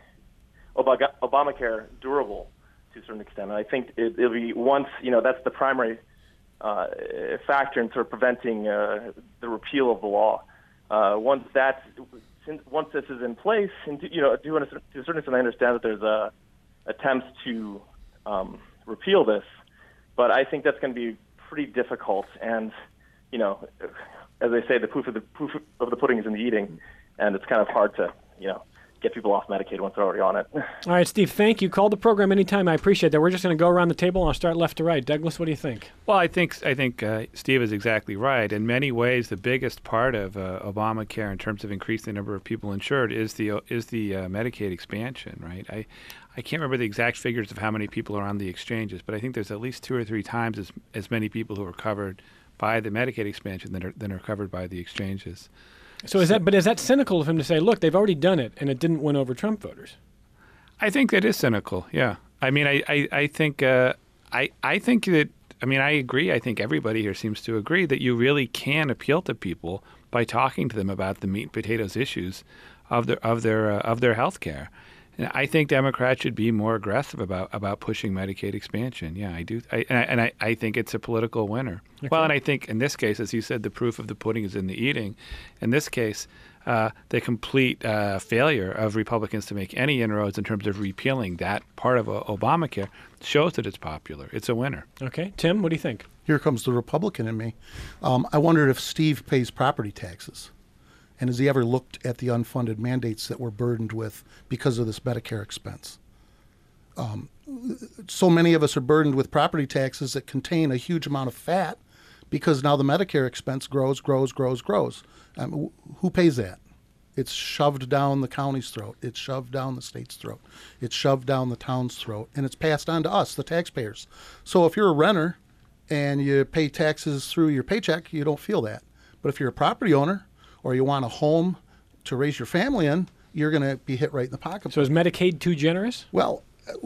Obamacare durable to a certain extent. And I think it, it'll be once, you know, that's the primary uh, factor in sort of preventing uh, the repeal of the law. Uh, once that's, once this is in place, and you know, to a certain extent, I understand that there's uh, attempts to um, repeal this, but I think that's going to be pretty difficult. And you know, as they say, the proof of the proof of the pudding is in the eating, and it's kind of hard to, you know, get people off Medicaid once they're already on it. All right, Steve, thank you. Call the program anytime. I appreciate that. We're just going to go around the table, and I'll start left to right. Douglas, what do you think? Well, I think I think uh, Steve is exactly right. In many ways, the biggest part of uh, Obamacare in terms of increasing the number of people insured is the is the uh, Medicaid expansion, right? I I can't remember the exact figures of how many people are on the exchanges, but I think there's at least two or three times as as many people who are covered by the Medicaid expansion than are, than are covered by the exchanges. So is that, but is that cynical of him to say, look, they've already done it and it didn't win over Trump voters? I think that is cynical. Yeah. I mean, I, I, I think, uh, I, I think that, I mean, I agree. I think everybody here seems to agree that you really can appeal to people by talking to them about the meat and potatoes issues of their, of their, uh, of their health care. And I think Democrats should be more aggressive about, about pushing Medicaid expansion. Yeah, I do. I, and I, and I, I think it's a political winner. Okay. Well, and I think in this case, as you said, the proof of the pudding is in the eating. In this case, uh, the complete uh, failure of Republicans to make any inroads in terms of repealing that part of uh, Obamacare shows that it's popular. It's a winner. Okay. Tim, what do you think? Here comes the Republican in me. Um, I wondered if Steve pays property taxes. And has he ever looked at the unfunded mandates that we're burdened with because of this Medicare expense? Um, so many of us are burdened with property taxes that contain a huge amount of fat because now the Medicare expense grows, grows, grows, grows. Um, who pays that? It's shoved down the county's throat. It's shoved down the state's throat. It's shoved down the town's throat. And it's passed on to us, the taxpayers. So if you're a renter and you pay taxes through your paycheck, you don't feel that. But if you're a property owner, or you want a home to raise your family in, you're going to be hit right in the pocket. So is Medicaid too generous? Well,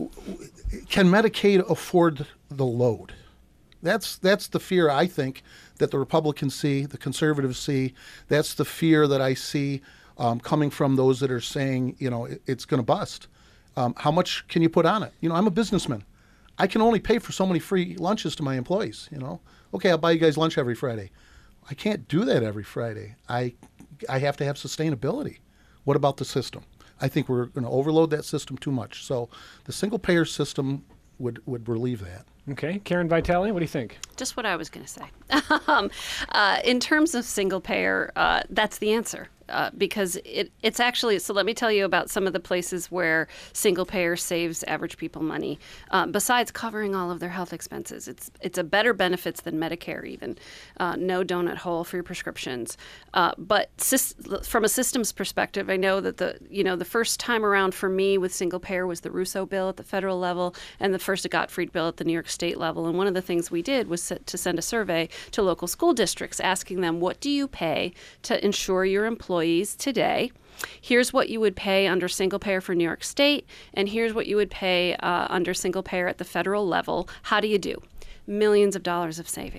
can Medicaid afford the load? That's that's the fear, I think, that the Republicans see, the conservatives see. That's the fear that I see um, coming from those that are saying, you know, it, it's going to bust. Um, how much can you put on it? You know, I'm a businessman. I can only pay for so many free lunches to my employees, you know. Okay, I'll buy you guys lunch every Friday. I can't do that every Friday. I I have to have sustainability. What about the system? I think we're going to overload that system too much. So the single-payer system would, would relieve that. Okay. Karen Vitale, what do you think? Just what I was going to say. um, uh, in terms of single-payer, uh, that's the answer. Uh, because it, it's actually, so let me tell you about some of the places where single payer saves average people money, uh, besides covering all of their health expenses. It's it's a better benefits than Medicare even. Uh, no donut hole for your prescriptions. Uh, but syst- from a systems perspective, I know that the, you know, the first time around for me with single payer was the Russo bill at the federal level and the first Gottfried bill at the New York State level. And one of the things we did was to send a survey to local school districts asking them, what do you pay to ensure your employees today? Here's what you would pay under single payer for New York State, and here's what you would pay uh, under single payer at the federal level. How do you do? Millions of dollars of savings.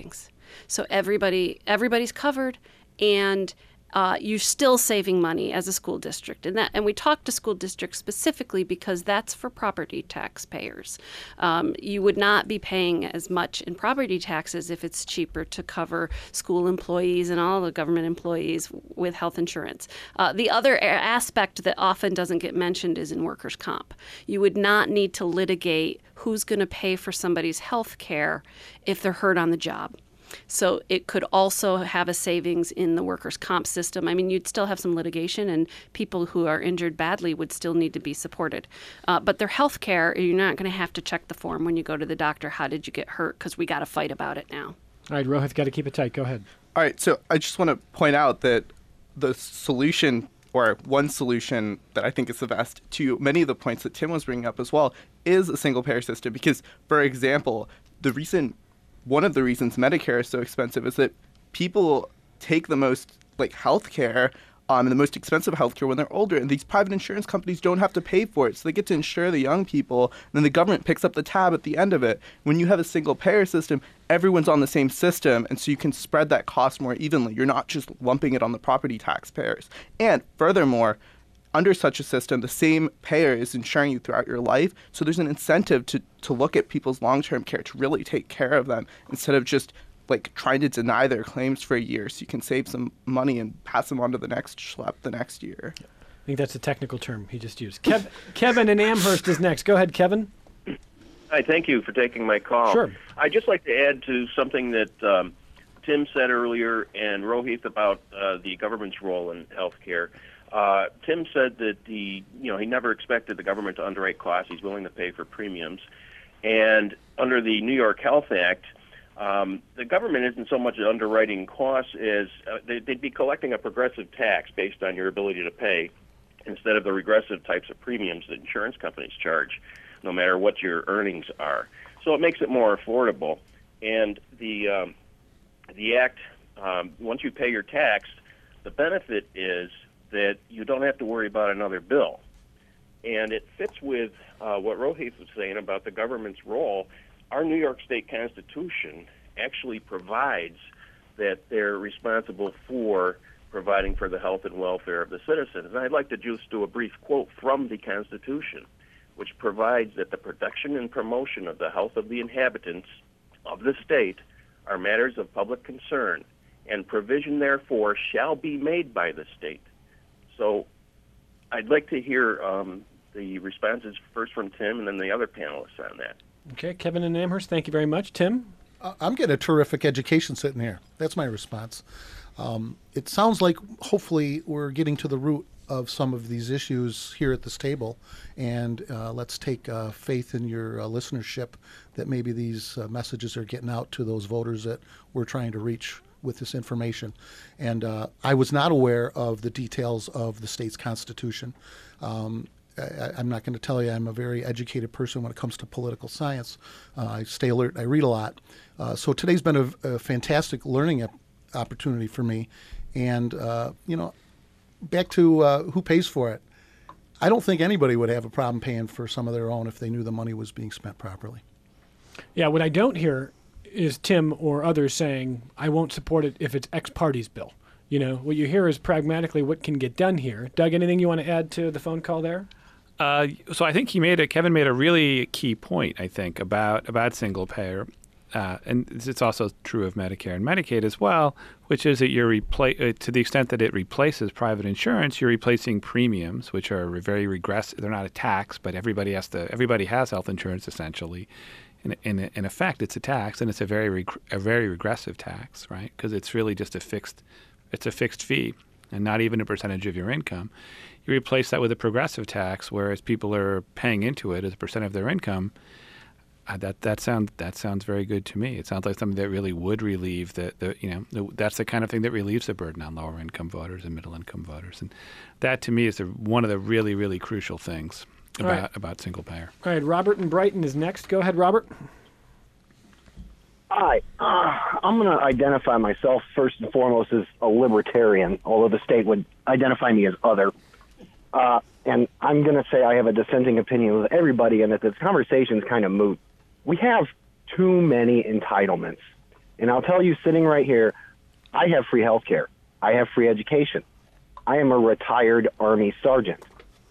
So everybody everybody's covered, and Uh, you're still saving money as a school district, and that, and we talk to school districts specifically because that's for property taxpayers. Um, you would not be paying as much in property taxes if it's cheaper to cover school employees and all the government employees with health insurance. Uh, the other a- aspect that often doesn't get mentioned is in workers' comp. You would not need to litigate who's going to pay for somebody's health care if they're hurt on the job. So it could also have a savings in the workers' comp system. I mean, you'd still have some litigation, and people who are injured badly would still need to be supported. Uh, but their health care, you're not going to have to check the form when you go to the doctor. How did you get hurt? Because we got to fight about it now. All right, Rohith, got to keep it tight. Go ahead. All right, so I just want to point out that the solution, or one solution that I think is the best to many of the points that Tim was bringing up as well, is a single-payer system. Because, for example, the recent one of the reasons Medicare is so expensive is that people take the most like healthcare, um, and the most expensive healthcare when they're older, and these private insurance companies don't have to pay for it, so they get to insure the young people, and then the government picks up the tab at the end of it. When you have a single payer system, everyone's on the same system, and so you can spread that cost more evenly. You're not just lumping it on the property taxpayers. And furthermore, under such a system, the same payer is insuring you throughout your life. So there's an incentive to, to look at people's long-term care, to really take care of them instead of just like trying to deny their claims for a year so you can save some money and pass them on to the next schlep the next year. I think that's a technical term he just used. Kev- Kevin in Amherst is next. Go ahead, Kevin. Hi, thank you for taking my call. Sure. I'd just like to add to something that um, Tim said earlier and Rohith about uh, the government's role in health care. Uh, Tim said that the, you know, he never expected the government to underwrite costs. He's willing to pay for premiums. And under the New York Health Act, um, the government isn't so much underwriting costs as uh, they, they'd be collecting a progressive tax based on your ability to pay instead of the regressive types of premiums that insurance companies charge, no matter what your earnings are. So it makes it more affordable. And the, um, the act, um, once you pay your tax, the benefit is that you don't have to worry about another bill. And it fits with uh, what Rohith was saying about the government's role. Our New York State Constitution actually provides that they're responsible for providing for the health and welfare of the citizens. And I'd like to just do a brief quote from the Constitution, which provides that the protection and promotion of the health of the inhabitants of the state are matters of public concern, and provision therefore shall be made by the state. So I'd like to hear um, the responses first from Tim and then the other panelists on that. Okay, Kevin in Amherst, thank you very much. Tim? Uh, I'm getting a terrific education sitting here. That's my response. Um, it sounds like hopefully we're getting to the root of some of these issues here at this table, and uh, let's take uh, faith in your uh, listenership that maybe these uh, messages are getting out to those voters that we're trying to reach with this information. And uh, I was not aware of the details of the state's constitution. Um, I, I'm not going to tell you I'm a very educated person when it comes to political science. Uh, I stay alert. I read a lot. Uh, so today's been a, a fantastic learning op- opportunity for me. And, uh, you know, back to uh, who pays for it. I don't think anybody would have a problem paying for some of their own if they knew the money was being spent properly. Yeah, what I don't hear is Tim or others saying, I won't support it if it's X party's bill. You know, what you hear is pragmatically what can get done here. Doug, anything you want to add to the phone call there? Uh, so I think he made a, Kevin made a really key point, I think, about, about single payer. Uh, and it's also true of Medicare and Medicaid as well, which is that you're repla- uh, to the extent that it replaces private insurance, you're replacing premiums, which are very regressive. They're not a tax, but everybody has to. Everybody has health insurance essentially. In, in, in effect, it's a tax, and it's a very reg- a very regressive tax, right? Because it's really just a fixed, it's a fixed fee, and not even a percentage of your income. You replace that with a progressive tax, whereas people are paying into it as a percent of their income. Uh, that that sounds that sounds very good to me. It sounds like something that really would relieve the, the you know the, that's the kind of thing that relieves the burden on lower income voters and middle income voters, and that to me is the, one of the really really crucial things about right. about single payer. All right, Robert in Brighton is next. Go ahead, Robert. Hi, uh, I'm going to identify myself first and foremost as a libertarian, although the state would identify me as other. Uh, and I'm going to say I have a dissenting opinion with everybody and that this conversation is kind of moot. We have too many entitlements. And I'll tell you, sitting right here, I have free health care. I have free education. I am a retired Army sergeant.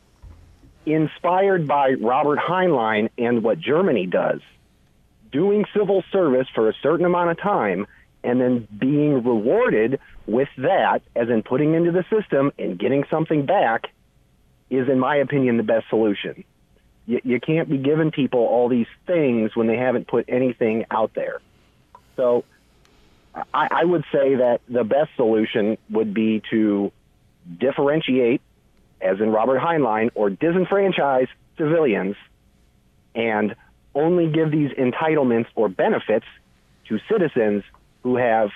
Inspired by Robert Heinlein and what Germany does, doing civil service for a certain amount of time and then being rewarded with that, as in putting into the system and getting something back, is, in my opinion, the best solution. You, you can't be giving people all these things when they haven't put anything out there. So I, I would say that the best solution would be to differentiate, as in Robert Heinlein, or disenfranchise civilians and only give these entitlements or benefits to citizens who have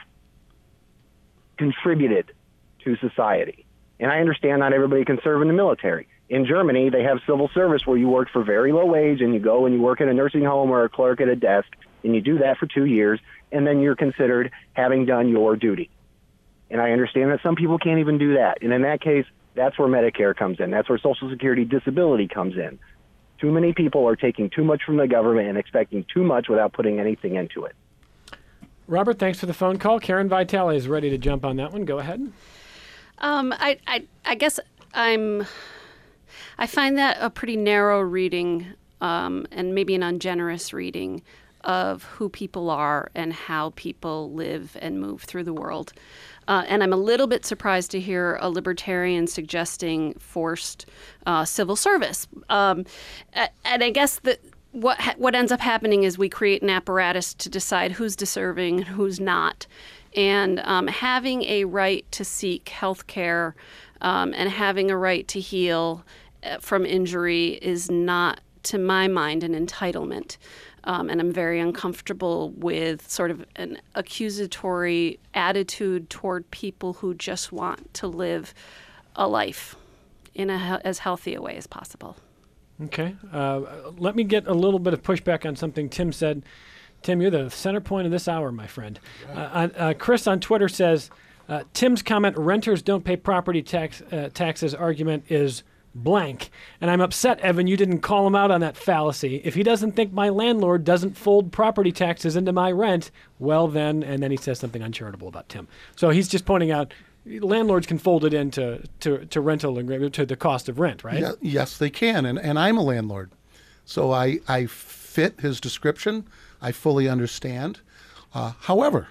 contributed to society. And I understand not everybody can serve in the military. In Germany, they have civil service where you work for very low wage and you go and you work in a nursing home or a clerk at a desk, and you do that for two years, and then you're considered having done your duty. And I understand that some people can't even do that. And in that case, that's where Medicare comes in. That's where Social Security disability comes in. Too many people are taking too much from the government and expecting too much without putting anything into it. Robert, thanks for the phone call. Karen Vitale is ready to jump on that one. Go ahead. Um, I, I, I guess I'm. I find that a pretty narrow reading, um, and maybe an ungenerous reading of who people are and how people live and move through the world. Uh, and I'm a little bit surprised to hear a libertarian suggesting forced uh, civil service. Um, and I guess that what what ends up happening is we create an apparatus to decide who's deserving and who's not. And um, having a right to seek health care um, and having a right to heal from injury is not, to my mind, an entitlement. Um, and I'm very uncomfortable with sort of an accusatory attitude toward people who just want to live a life in a, as healthy a way as possible. Okay. Uh, let me get a little bit of pushback on something Tim said. Tim, you're the center point of this hour, my friend. Uh, uh, Chris on Twitter says, uh, Tim's comment, renters don't pay property tax uh, taxes argument is blank. And I'm upset, Evan, you didn't call him out on that fallacy. If he doesn't think my landlord doesn't fold property taxes into my rent, well then, and then he says something uncharitable about Tim. So he's just pointing out landlords can fold it into to, to rental and to the cost of rent, right? Yeah, yes, they can. And, and I'm a landlord. So I, I fit his description. I fully understand. Uh, however,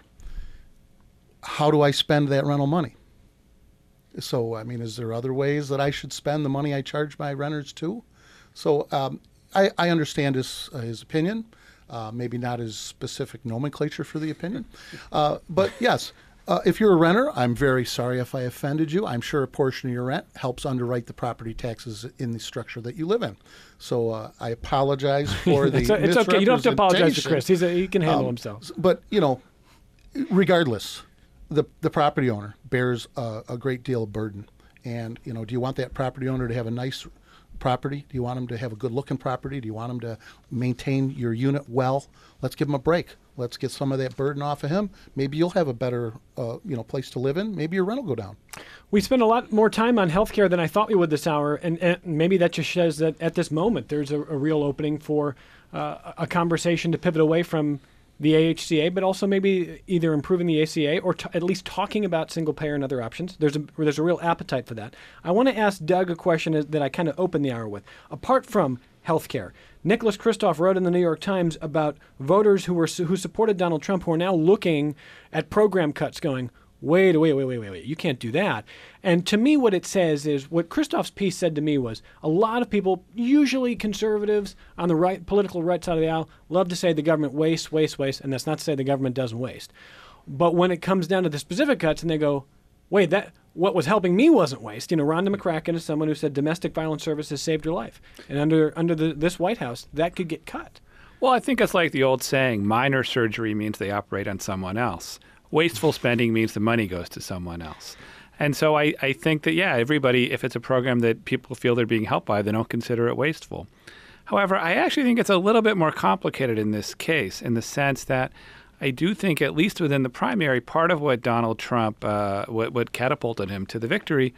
how do I spend that rental money? So, I mean, is there other ways that I should spend the money I charge my renters too? So um, I, I understand his, uh, his opinion, uh, maybe not his specific nomenclature for the opinion. Uh, but yes, uh, if you're a renter, I'm very sorry if I offended you. I'm sure a portion of your rent helps underwrite the property taxes in the structure that you live in. So uh, I apologize for the it's, it's okay. You don't have to apologize to Chris. He's a, he can handle um, himself. But, you know, regardless, the the property owner bears a, a great deal of burden. And, you know, do you want that property owner to have a nice property? Do you want him to have a good-looking property? Do you want him to maintain your unit well? Let's give him a break. Let's get some of that burden off of him. Maybe you'll have a better, uh, you know, place to live in. Maybe your rent will go down. We spend a lot more time on healthcare than I thought we would this hour, and, and maybe that just shows that at this moment there's a, a real opening for uh, a conversation to pivot away from the A H C A, but also maybe either improving the A C A or t- at least talking about single payer and other options. There's a there's a real appetite for that. I want to ask Doug a question that I kind of opened the hour with. Apart from healthcare, Nicholas Kristof wrote in the New York Times about voters who were who supported Donald Trump who are now looking at program cuts, going, wait, wait, wait, wait, wait, wait, you can't do that. And to me, what it says is, what Kristof's piece said to me was, a lot of people, usually conservatives on the right, political right side of the aisle, love to say the government wastes, wastes, wastes, and that's not to say the government doesn't waste. But when it comes down to the specific cuts, and they go, wait, that what was helping me wasn't waste. You know, Rhonda McCracken is someone who said domestic violence services saved her life. And under under the, this White House, that could get cut. Well, I think it's like the old saying, minor surgery means they operate on someone else. Wasteful spending means the money goes to someone else. And so I, I think that, yeah, everybody, if it's a program that people feel they're being helped by, they don't consider it wasteful. However, I actually think it's a little bit more complicated in this case, in the sense that I do think, at least within the primary, part of what Donald Trump, uh, what, what catapulted him to the victory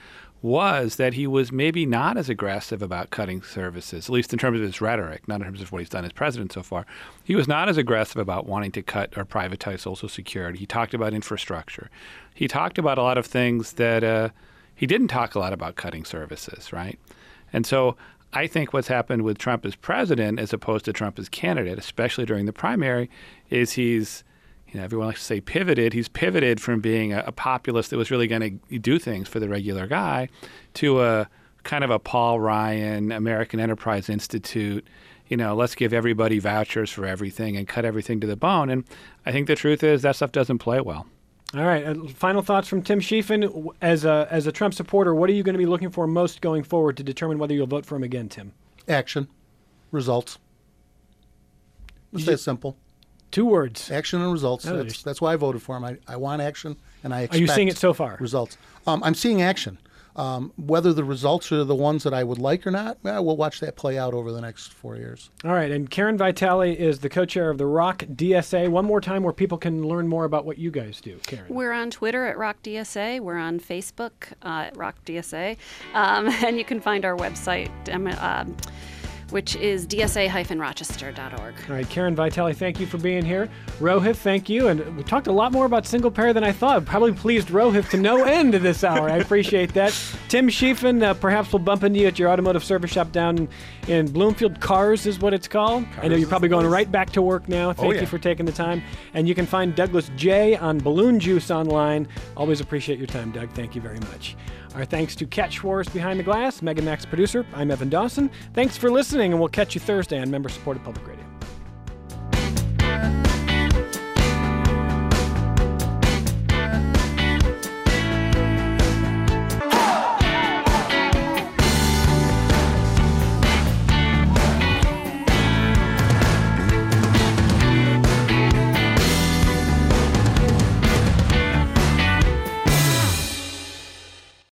was that he was maybe not as aggressive about cutting services, at least in terms of his rhetoric, not in terms of what he's done as president so far. He was not as aggressive about wanting to cut or privatize Social Security. He talked about infrastructure. He talked about a lot of things that uh, he didn't talk a lot about cutting services, right? And so I think what's happened with Trump as president as opposed to Trump as candidate, especially during the primary, is he's You know, everyone likes to say pivoted. He's pivoted from being a, a populist that was really going to do things for the regular guy to a kind of a Paul Ryan, American Enterprise Institute, you know, let's give everybody vouchers for everything and cut everything to the bone. And I think the truth is that stuff doesn't play well. All right. Uh, final thoughts from Tim Shiefen. As a, as a Trump supporter, what are you going to be looking for most going forward to determine whether you'll vote for him again, Tim? Action. Results. It's that simple. Two words. Action and results. Oh, That's, that's why I voted for him. I, I want action, and I expect Are you seeing it so far? Results. Um, I'm seeing action. Um, whether the results are the ones that I would like or not, well, we'll watch that play out over the next four years. All right. And Karen Vitale is the co-chair of the ROC D S A. One more time where people can learn more about what you guys do, Karen. We're on Twitter at ROC D S A. We're on Facebook uh, at ROC D S A. Um, and you can find our website, um, uh, which is d s a dash rochester dot org. All right, Karen Vitale, thank you for being here. Rohit, thank you. And we talked a lot more about single payer than I thought. Probably pleased Rohit to no end this hour. I appreciate that. Tim Shiefen, uh, perhaps we'll bump into you at your automotive service shop down in Bloomfield. Cars is what it's called. Cars I know you're probably going right back to work now. Thank oh, you yeah. for taking the time. And you can find Douglas J on Balloon Juice online. Always appreciate your time, Doug. Thank you very much. Our thanks to Kat Schwarz behind the glass, Megan Max producer. I'm Evan Dawson. Thanks for listening, and we'll catch you Thursday on member-supported Public Radio.